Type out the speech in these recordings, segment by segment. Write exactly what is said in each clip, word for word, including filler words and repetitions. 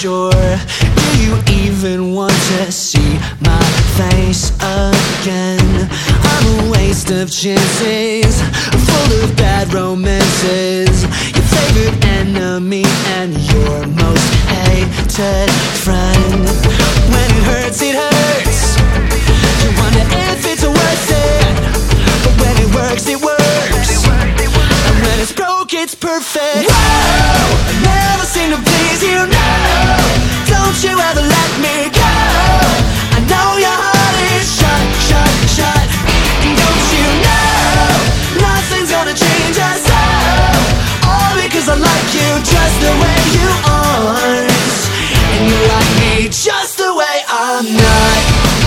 sure. Do you even want to see my face again? I'm a waste of chances, full of bad romances. Your favorite enemy and your most hated friend. When it hurts, it hurts. You wonder if it's worth it, but when it works, it works. And when it's broke, it's perfect. Whoa, I never seem to please you, no. Don't you ever let me go. I know your heart is shut, shut, shut. Don't you know nothing's gonna change us all? All because I like you just the way you are, and you like me just the way I'm not.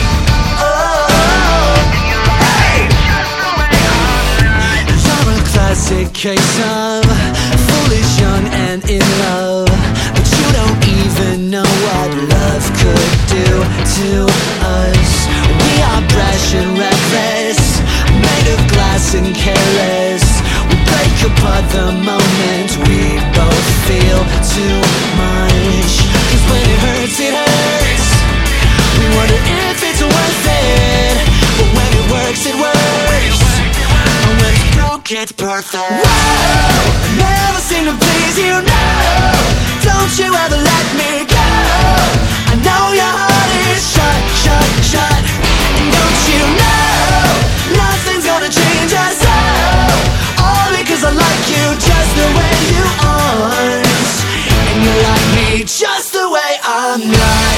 Oh, hey. You're a classic case of foolish, young and in love, but you don't even know what love could do to us. We are brash and reckless, made of glass and careless. We break apart the moment we both feel too much. Cause when it hurts, it hurts. We wonder if it's worth it, but when it works, it works. And when it's broke, it's perfect. Whoa, I never seem to please you, no. Don't you ever let me go. I know your heart is shut, shut, shut. And don't you know nothing's gonna change us all? All because I like you just the way you are, and you like me just the way I'm not.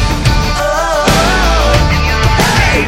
Oh, hey.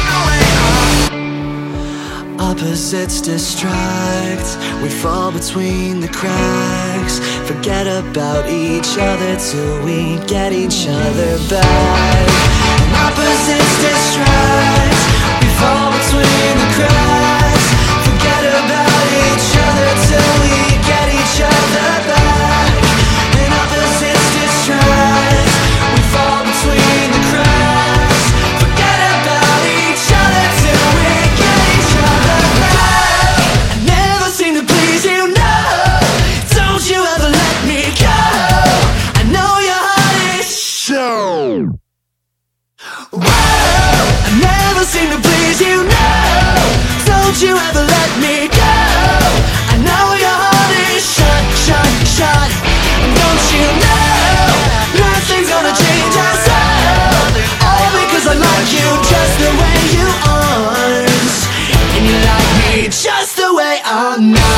Opposites distract, we fall between the cracks. Forget about each other till we get each other back. And opposites distract, we fall between the cracks. Forget about each other till we get each other back. And opposites distract, we fall between the cracks. Forget about each other till we get each other back. I never seem to please you, no. Don't you ever let me go. I know your heart is so. Whoa, I never seem to please you, no. Don't you ever let me go. I know your heart is shut, shut, shut. Don't you know nothing's gonna change us all? All because I like you just the way you are, and you like me just the way I'm not.